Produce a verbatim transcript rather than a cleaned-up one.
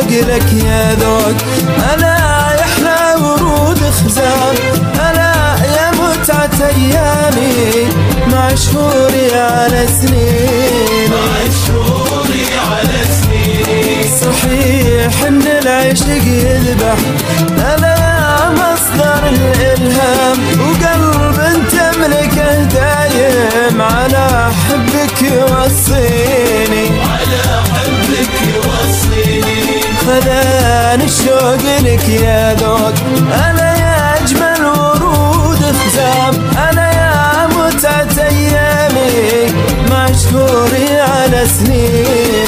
لك يا ذوق. ألا يحلى ورود خزان، ألا يا متعة أيامي مع شهوري على سنين، مع شهوري على سنين. صحيح إن العشق يذبح، ألا يا مصدر الإلهام وقلب تملكه دايم على حبك يوصيني، على حبك يوصيني. خذاني الشوق لك يا ذوق. أنا يا أجمل ورود خزام، أنا يا متعة أيامي مع شهوري على سنين.